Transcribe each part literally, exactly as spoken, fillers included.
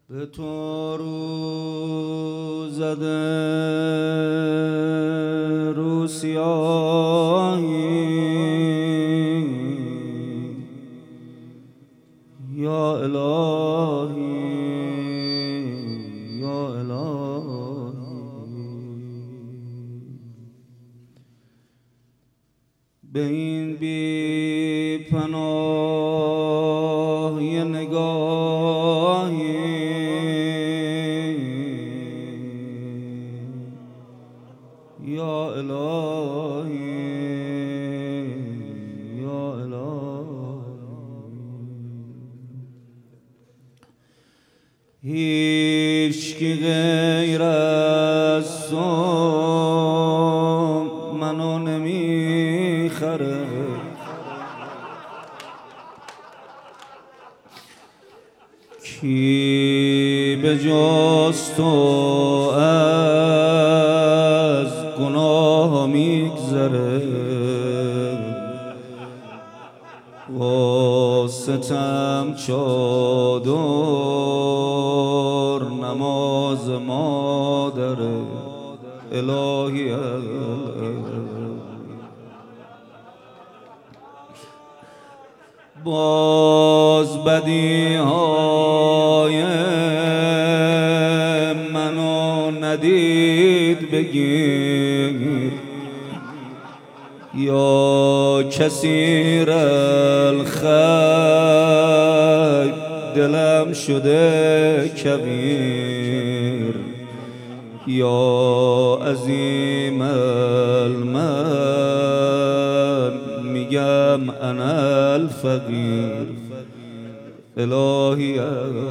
به تو رو زده رو سیاهی یا الهی یا الهی به این بی پناه نگاهی یا الهی یا الهی هیچ کی غیر از تو منو نمیخره کی به جز تو از گناه میگذره واسطم چادر نماز مادره الهی باز بدی های منو ندید بگیر یا کثیر الخیر دلم شده کبیر یا عظیم المن میگم انا الفقیر الهی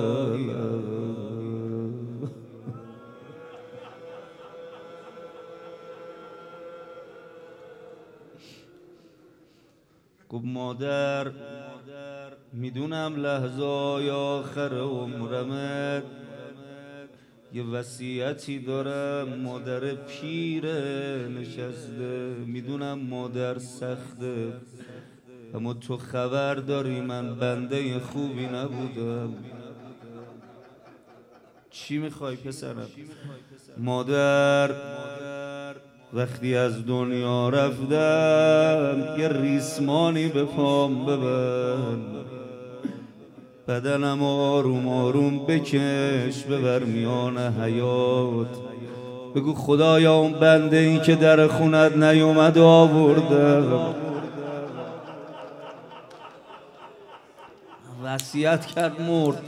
گفت مادر میدونم لحظه‌های آخر عمرمت یه وصیتی دارم مادر پیره نشسته میدونم مادر سخته اما تو خبر داری من بنده خوبی نبودم چی میخوای پسرم؟ مادر وقتی از دنیا رفتم یه ریسمانی به پام ببند بدنم آروم آروم بکش ببر میان حیات بگو خدایا اون بنده ای که در خونت نیومد آوردم وصیت کرد مرد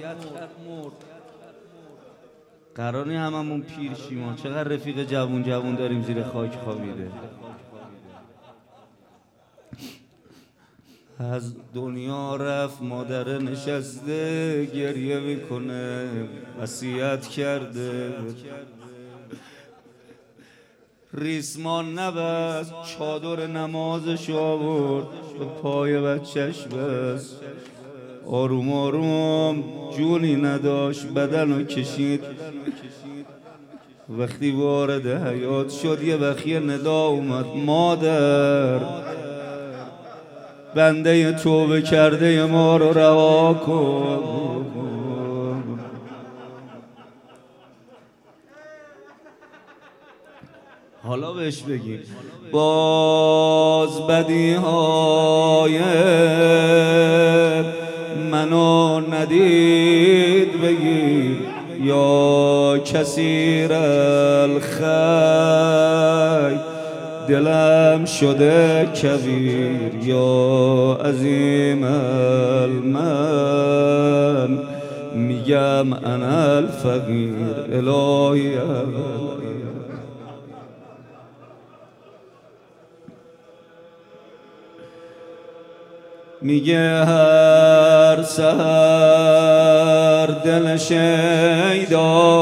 قراری هممون پیر شیم چقدر رفیق جوون جوون داریم زیر خاک خوابیده از دنیا رفت مادر نشسته گریه میکنه وصیت کرده ریسمان نبست چادر نمازش آورد به پای بچهش بست آروم آروم جونی نداشت بدنو کشید وقتی وارد حیات شد یه بخیه ندا اومد مادر بنده توبه کرده ما رو رها کن حالا بهش بگیم باز بدی های منو ندید بگیر یا کثیر الخیر دلم شده کبیر یا عظیم المن میگم انا الفقیر الهی میگه هر سحر دل شیدا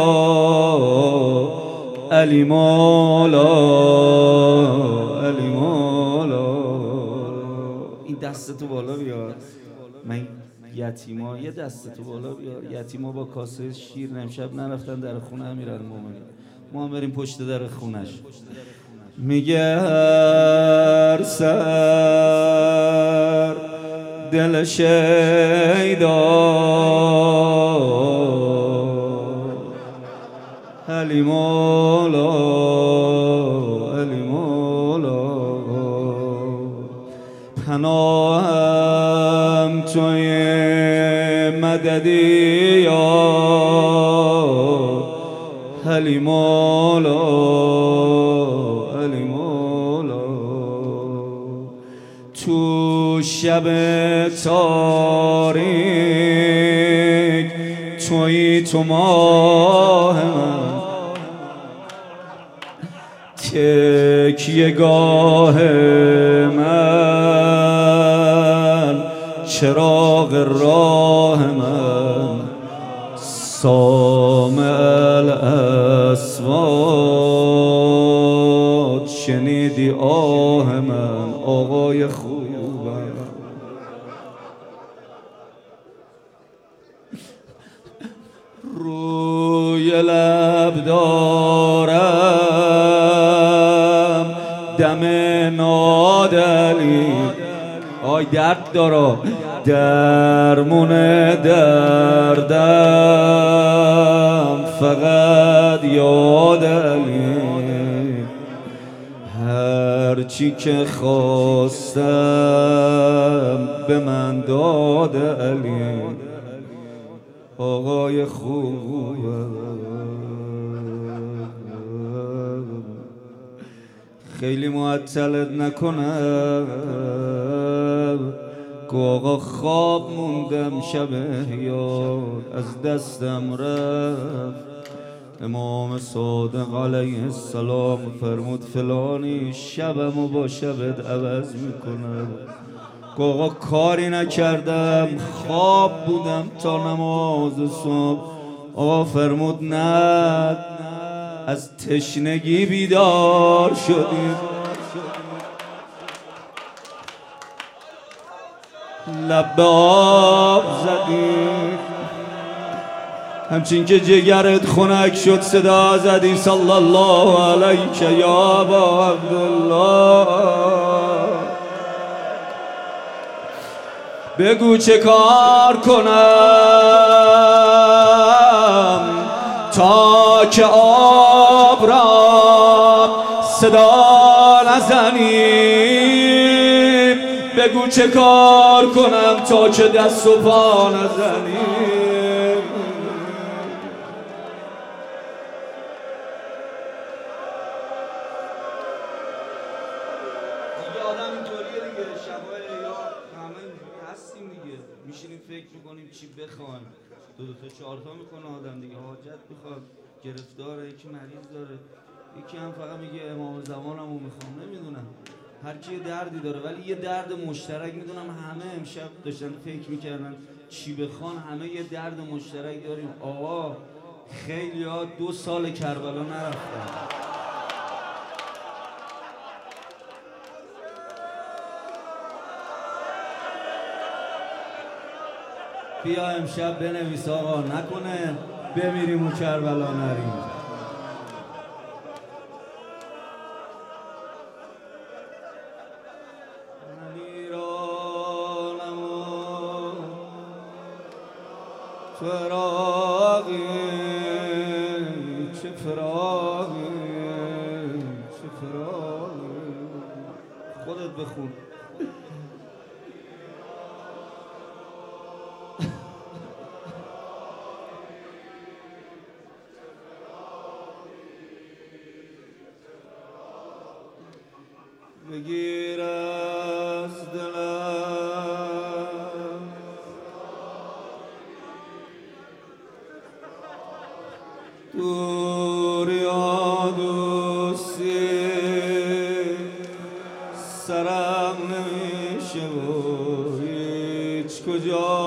علی مولا علی مولا این دستتو بالا بیار من یتیما یه دستتو بالا بیار یتیما با کاسه شیر امشب نرفتن در خونه امیرالمومنین ما هم بریم پشت در خونش میگه هر سر دل شیدا علی مولا علی مولا پناهم توی مددی یا علی مولا علی مولا تو شب تاریک توی تو ماه من تکیه گاه من چراغ راه من سامع الاصوات شنیدی آه من آقای خوبم روی لب دارم دم نادلی آی درد دارا درمون دردم فقط یادلی هرچی که خواستم به من داد علی آقای خوب خیلی معطلت نکنم که آقا خواب موندم شب یاد از دستم رفت امام صادق علیه السلام فرمود فلانی شبمو با شبت عوض میکنم که آقا کاری نکردم خواب بودم تا نماز صبح آقا فرمود نه از تشنگی بیدار شدیم لب به آب زدیم همچین که جگرت خنک شد صدا زدی صلی الله علیک یا ابا عبدالله بگو چه کار کنم تا که آب را صدا نزنیم بگو چه کار کنم تا که دست و پا نزنیم آدم اینطوریه دیگه شبای یا همه هستیم دیگه میشینیم فکر میکنیم چی بخوایم دو دو تا چهار تا میکنه آدم دیگه حاجت میخواد گرفتاره یکی مریض داره یکی هم فقط میگه امام زمانمو میخوام نمیدونم هر کی دردی داره ولی یه درد مشترک میدونم همه امشب داشتن فکر میکردن چی بخوان همه یه درد مشترک داریم آقا خیلی ها دو سال کربلا نرفتن بیا امشب بنویس آقا نکنه بمیریم و کربلا نریم امیرانم و فراغی چه فراغی چه فراغی خودت بخون بگیر از دلم دور یا دوستی سرم نمیشه و هیچ کجا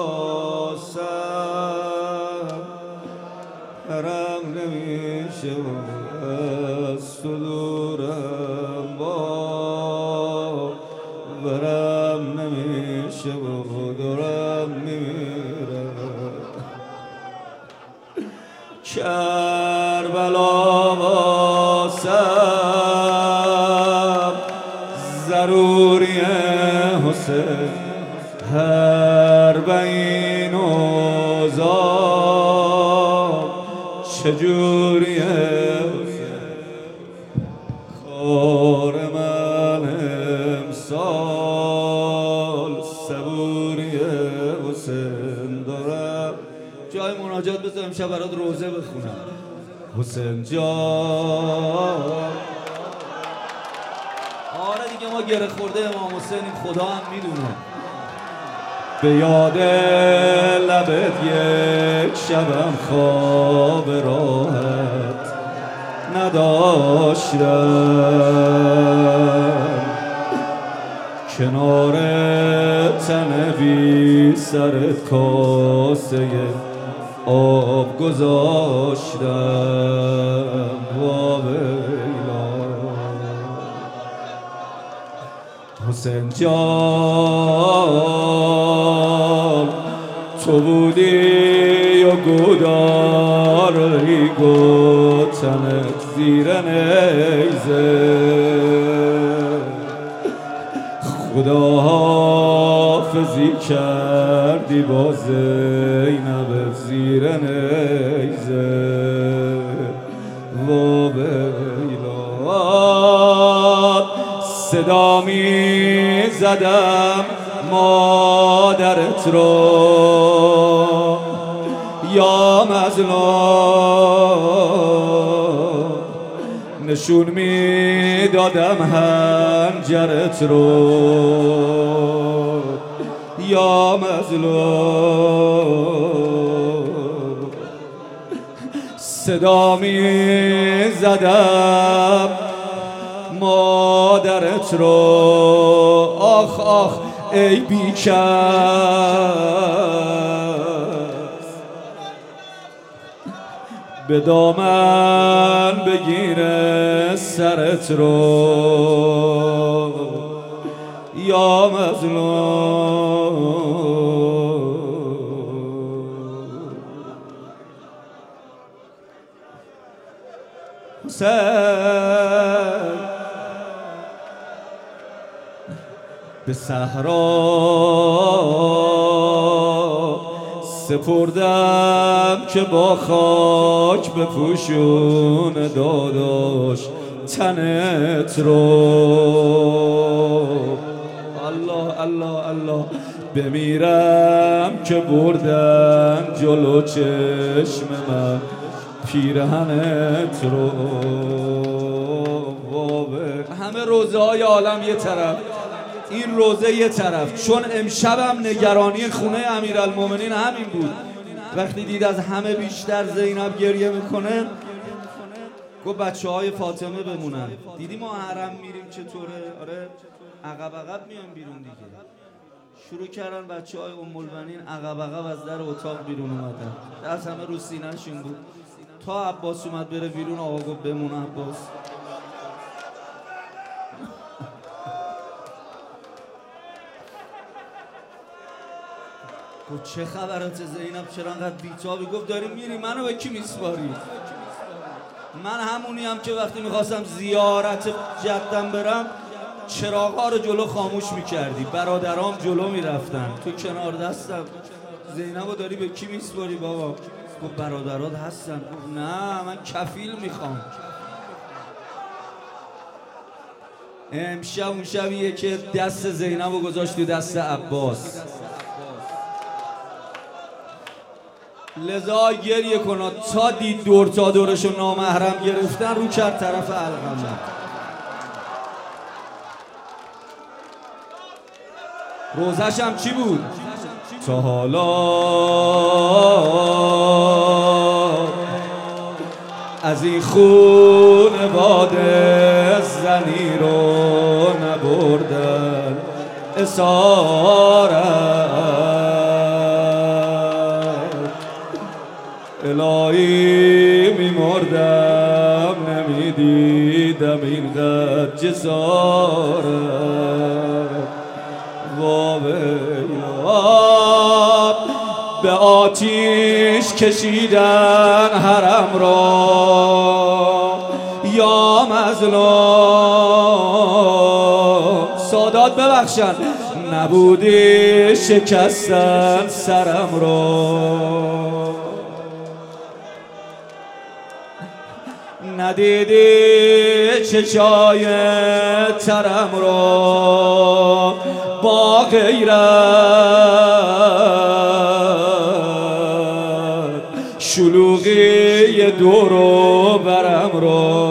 واسم حرم نمیشه و از تو دورم برم نمیشه و دارم میمیرم کربلا واسم ضروریه حسین هر بین و چجوریه کار من امسال صبوریه حسین دارم جای مناجات بذار امشب برات روزه بخونم حسین جان آره دیگه ما گره خورده امام حسینیم خدا هم میدونه به یاد لبت یک شبم خواب راحت نداشتم کنار تن بی سرت کاسه آب گذاشتم با ویلا حسین جان تو بودی و گوداری گوتنت زیر نیزه خدا حافظی کردی با زینب زیر نیزه و بیلاد صدا می زدم مادرت رو یا مظلوم نشون می دادم هنجرت رو یا مظلوم صدا می زدم مادرت رو آخ آخ ای بیکس به دامن بگیره سرت رو یا مظلوم حسین به صحرا سپردم که با خاک بپوشون داداش تنت رو الله الله الله بمیرم که بردن جلو چشم من پیرهنت رو همه روزه های عالم یه طرف این روزه یه طرف چون امشبم نگرانی خونه امیرالمومنین همین بود وقتی دید از همه بیشتر زینب گریه میکنه گفت بچه های فاطمه بمونن دیدی ما حرم میریم چطوره آره عقب عقب میان بیرون دیگه شروع کردن بچه های ام البنین عقب عقب از در اتاق بیرون اومدن دست همه رو سینه‌شون بود تا عباس اومد بره بیرون آقا گفت بمون عباس گفت چه خبرات زینب چرا انقدر بیتابی گفت داریم میری منو به کی میسپاری من همونی هم که وقتی میخواستم زیارت جدم برم چراغا رو جلو خاموش میکردی برادرام جلو میرفتن تو کنار دستم زینبو داری به کی میسپاری بابا گفت برادرات هستن گفت نه من کفیل میخوام امشب اون شبیه که دست زینبو گذاشت تو دست عباس لذا گریه کنا تا دید دور تا دورشو نامحرم گرفتن رو کرد طرف علقمه روزش هم چی بود؟ تا حالا از این خونواده زنی رو نبردن اسارت الهی میمردم نمیدیدم اینقدر جسارت وابیاد به آتیش کشیدن حرم را یا مظلوم سادات ببخشن نبودی شکستن سرم را ندیدی چشای ترم را با غیرت شلوغی دور و برم را